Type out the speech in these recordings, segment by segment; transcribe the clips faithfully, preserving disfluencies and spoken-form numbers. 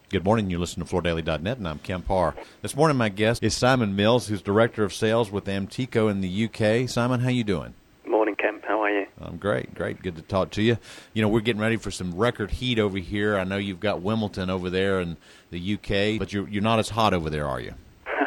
Good morning. You listen to Floor Daily dot net, and I'm Ken Parr. This morning, my guest is Simon Mills, who's Director of Sales with Amtico in the U K. Simon, how you doing? Morning, Kemp. How are you? I'm great, great. Good to talk to you. You know, we're getting ready for some record heat over here. I know you've got Wimbledon over there in the U K, but you're, you're not as hot over there, are you?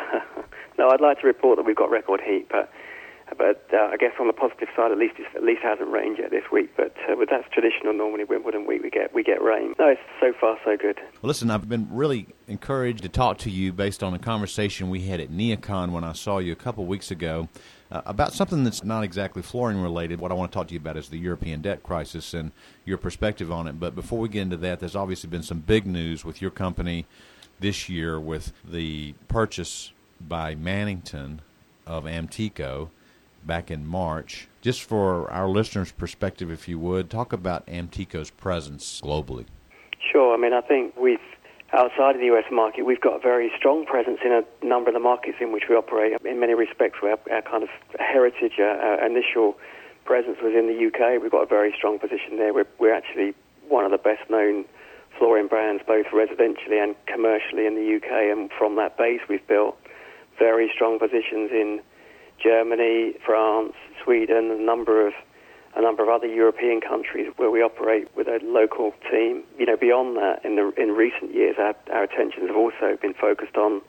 No, I'd like to report that we've got record heat, but but uh, I guess on the positive side, at least it's, at least it hasn't rained yet this week. But uh, but that's traditional. Normally, Wimbledon week we get we get rain. No, it's so far so good. Well, listen, I've been really encouraged to talk to you based on a conversation we had at NeoCon when I saw you a couple weeks ago uh, about something that's not exactly flooring related. What I want to talk to you about is the European debt crisis and your perspective on it. But before we get into that, there's obviously been some big news with your company this year with the purchase by Mannington of Amtico back in March. Just for our listeners' perspective, if you would, talk about Amtico's presence globally. Sure. I mean, I think we've, outside of the U S market, we've got a very strong presence in a number of the markets in which we operate. In many respects, our, our kind of heritage, uh, our initial presence was in the U K. We've got a very strong position there. We're, we're actually one of the best-known flooring brands, both residentially and commercially in the U K, and from that base we've built very strong positions in Germany, France, Sweden, a number of a number of other European countries where we operate with a local team. You know, beyond that, in the in recent years, our, our attentions have also been focused on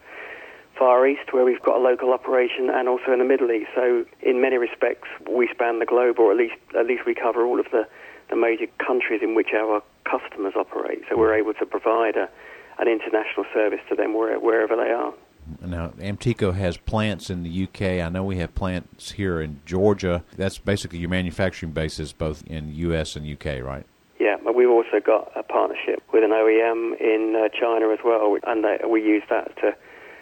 Far East, where we've got a local operation, and also in the Middle East. So, in many respects, we span the globe, or at least at least we cover all of the, the major countries in which our customers operate. So, we're able to provide a, an international service to them where, wherever they are. Now, Amtico has plants in the U K. I know we have plants here in Georgia. That's basically your manufacturing bases both in U S and U K, right? Yeah, but we've also got a partnership with an O E M in uh, China as well, and they, we use that to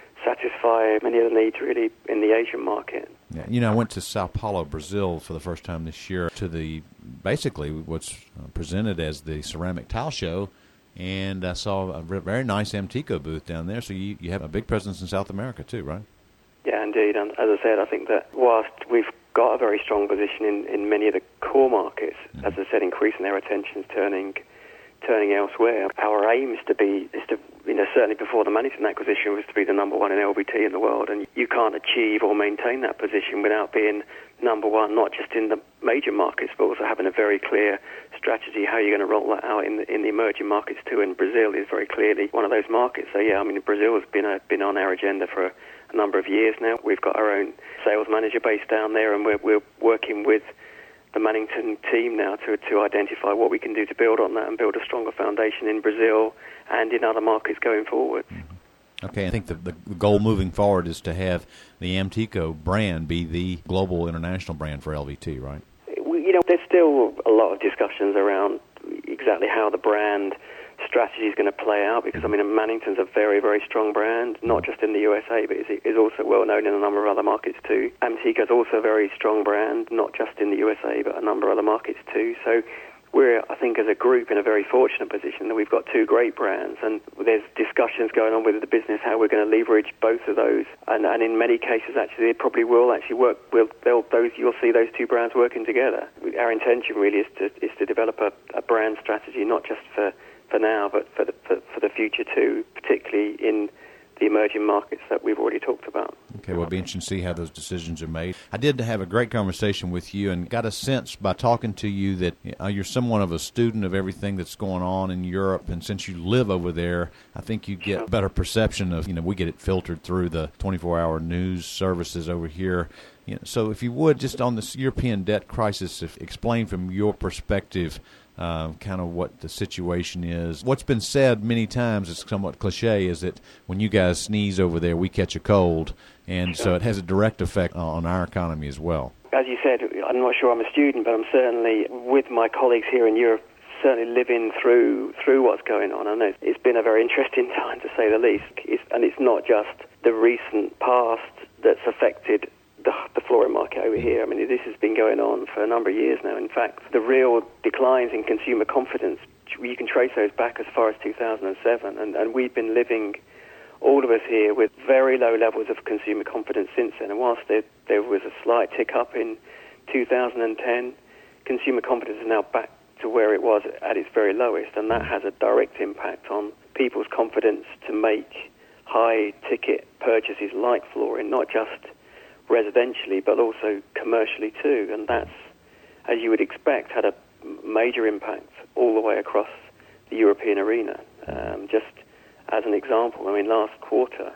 satisfy many of the needs really in the Asian market. Yeah, you know, I went to Sao Paulo, Brazil for the first time this year to the, basically what's presented as the ceramic tile show, and I saw a very nice Amtico booth down there. So you, you have a big presence in South America too, right? Yeah, indeed. And as I said, I think that whilst we've got a very strong position in, in many of the core markets, mm-hmm. as I said, increasing their attention, turning turning elsewhere. Our aim is to be, is to, you know, certainly before the Mannington acquisition was to be the number one in L V T in the world, and you can't achieve or maintain that position without being number one, not just in the major markets, but also having a very clear strategy how you're going to roll that out in the, in the emerging markets too. And Brazil is very clearly one of those markets. So yeah, I mean, Brazil has been a, been on our agenda for a, a number of years now. We've got our own sales manager based down there, and we're we're working with the Mannington team now to to identify what we can do to build on that and build a stronger foundation in Brazil and in other markets going forward. Okay, I think the, the goal moving forward is to have the Amtico brand be the global international brand for L V T, right? We, you know, there's still a lot of discussions around exactly how the brand strategy is going to play out, because, I mean, Mannington's a very, very strong brand, not just in the U S A, but is, is also well known in a number of other markets too. Amtico's also a very strong brand, not just in the U S A, but a number of other markets too. So we're, I think, as a group in a very fortunate position that we've got two great brands, and there's discussions going on with the business how we're going to leverage both of those. And, and in many cases, actually, they probably will actually work. Will they'll those you'll see those two brands working together. Our intention really is to is to develop a, a brand strategy, not just for for now, but for the for, for the future too, particularly in the emerging markets that we've already talked about. Okay, well, it'll be interesting to see how those decisions are made. I did have a great conversation with you and got a sense by talking to you that uh, you're somewhat of a student of everything that's going on in Europe, and since you live over there, I think you get a better perception of, you know, we get it filtered through the twenty-four hour news services over here. You know, so if you would, just on this European debt crisis, if, explain from your perspective Uh, kind of what the situation is. What's been said many times, it's somewhat cliche, is that when you guys sneeze over there, we catch a cold, and so it has a direct effect on our economy as well. As you said, I'm not sure I'm a student, but I'm certainly, with my colleagues here in Europe, certainly living through through what's going on. And it's, it's been a very interesting time, to say the least. It's, and it's not just the recent past that's affected The, the flooring market over here. I mean, this has been going on for a number of years now. In fact, the real declines in consumer confidence, you can trace those back as far as two thousand seven, and, and we've been living, all of us here, with very low levels of consumer confidence since then. And whilst there, there was a slight tick up in two thousand ten, consumer confidence is now back to where it was at its very lowest, and that has a direct impact on people's confidence to make high-ticket purchases like flooring, not just residentially, but also commercially too. And that's, as you would expect, had a major impact all the way across the European arena. Um, just as an example, I mean, last quarter,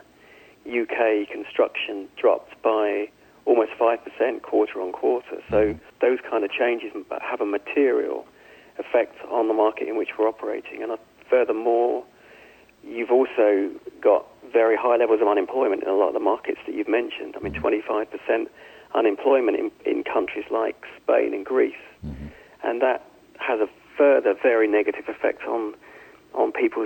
U K construction dropped by almost five percent quarter on quarter. So those kind of changes have a material effect on the market in which we're operating. And uh, furthermore, you've also got very high levels of unemployment in a lot of the markets that you've mentioned. I mean, twenty-five percent unemployment in, in countries like Spain and Greece. Mm-hmm. And that has a further very negative effect on on people's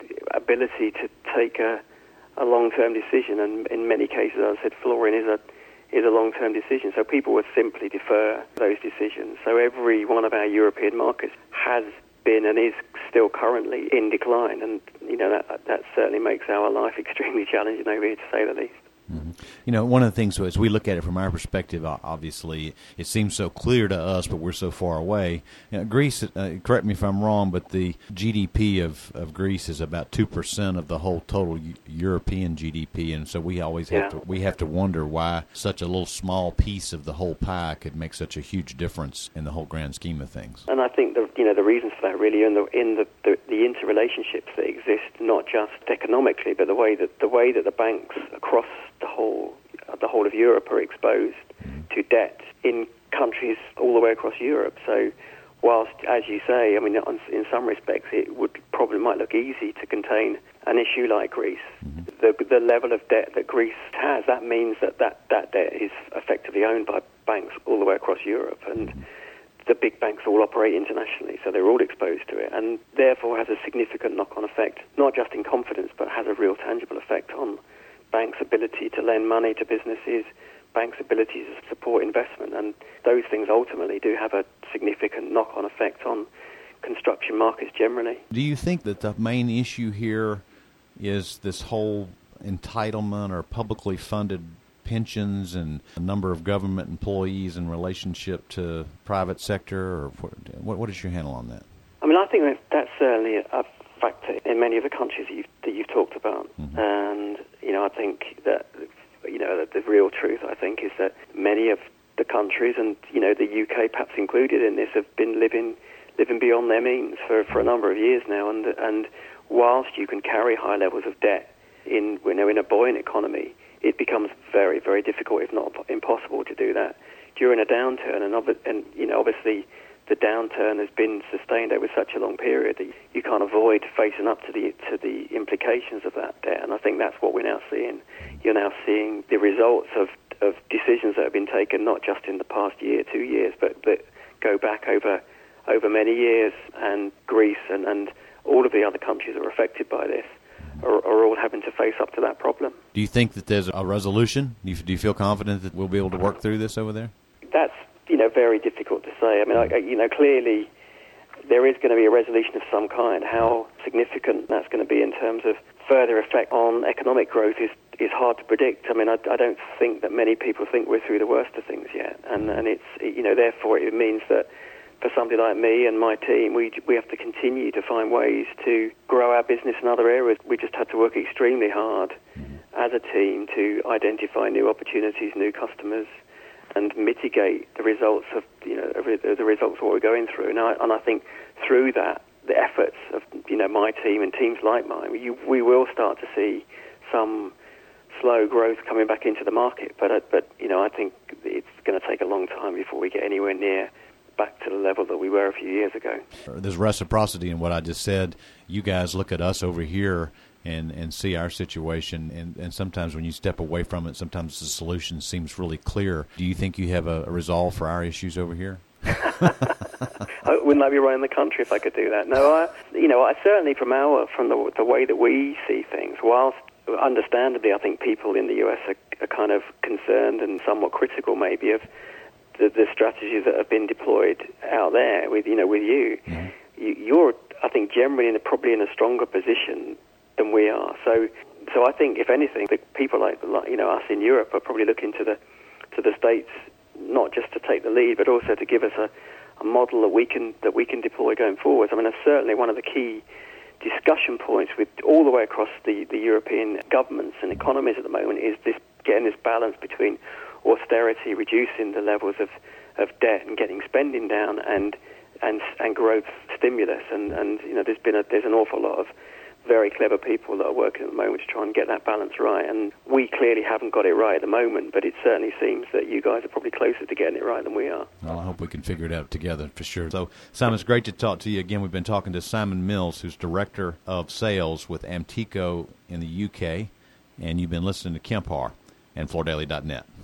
ability to take a, a long-term decision. And in many cases, as I said, flooring is a is a long-term decision. So people would simply defer those decisions. So every one of our European markets has been and is still currently in decline. And, you know, that, that certainly makes our life extremely challenging over here, to say the least. Mm-hmm. You know, one of the things, as we look at it from our perspective, obviously, it seems so clear to us, but we're so far away. You know, Greece, uh, correct me if I'm wrong, but the G D P of, of Greece is about two percent of the whole total U- European G D P, and so we always have yeah. to we have to wonder why such a little small piece of the whole pie could make such a huge difference in the whole grand scheme of things. And I think the you know the reasons for that really in the in the, the, the interrelationships that exist, not just economically, but the way that the way that the banks across the whole the whole of Europe are exposed to debt in countries all the way across Europe. So whilst, as you say, I mean, in some respects it would probably might look easy to contain an issue like Greece, mm-hmm. the the level of debt that Greece has, that means that that, that debt is effectively owned by banks all the way across Europe. And mm-hmm. the big banks all operate internationally, so they're all exposed to it, and therefore has a significant knock-on effect, not just in confidence, but has a real tangible effect on banks' ability to lend money to businesses, banks' ability to support investment, and those things ultimately do have a significant knock-on effect on construction markets generally. Do you think that the main issue here is this whole entitlement or publicly funded pensions and the number of government employees in relationship to private sector, or what, what is your handle on that? I mean, I think that that's certainly a factor in many of the countries that you've, that you've talked about. Mm-hmm. And, you know, I think that, you know, the, the real truth, I think, is that many of the countries, and, you know, the U K perhaps included in this, have been living living beyond their means for, for a number of years now. And and whilst you can carry high levels of debt in, you know, in a buoyant economy, it becomes very, very difficult, if not impossible, to do that during a downturn. And, ob- and you know, obviously, the downturn has been sustained over such a long period that you can't avoid facing up to the to the implications of that debt. And I think that's what we're now seeing. You're now seeing the results of, of decisions that have been taken, not just in the past year, two years, but that go back over over many years. And Greece and, and all of the other countries that are affected by this are, are all having to face up to that problem. Do you think that there's a resolution? Do you, do you feel confident that we'll be able to work through this over there? That's you know, very difficult to say. I mean, I, you know, clearly there is going to be a resolution of some kind. How significant that's going to be in terms of further effect on economic growth is, is hard to predict. I mean, I, I don't think that many people think we're through the worst of things yet. And, and it's, you know, therefore it means that for somebody like me and my team, we we have to continue to find ways to grow our business in other areas. We just had to work extremely hard as a team to identify new opportunities, new customers, and mitigate the results of you know the results of what we're going through. And I, and I think through that, the efforts of you know my team and teams like mine, you, we will start to see some slow growth coming back into the market. But but you know I think it's going to take a long time before we get anywhere near back to the level that we were a few years ago. There's reciprocity in what I just said. You guys look at us over here and, and see our situation, and, and sometimes when you step away from it, sometimes the solution seems really clear. Do you think you have a, a resolve for our issues over here? Wouldn't I be running the country if I could do that? No, I, you know, I certainly from our from the, the way that we see things, whilst understandably I think people in the U S are, are kind of concerned and somewhat critical maybe of the, the strategies that have been deployed out there with you know with you, mm-hmm. you you're I think generally in a, probably in a stronger position than we are. So, so I think if anything, the people like, like you know us in Europe are probably looking to the to the States not just to take the lead, but also to give us a, a model that we can that we can deploy going forward. I mean, that's certainly one of the key discussion points with all the way across the, the European governments and economies at the moment is this getting this balance between austerity, reducing the levels of, of debt and getting spending down, and and and growth stimulus. And, and you know, there's been a, there's an awful lot of very clever people that are working at the moment to try and get that balance right. And we clearly haven't got it right at the moment, but it certainly seems that you guys are probably closer to getting it right than we are. Well, I hope we can figure it out together for sure. So, Simon, it's great to talk to you again. We've been talking to Simon Mills, who's Director of Sales with Amtico in the U K, and you've been listening to Kemp Harr and Florida Daily dot net.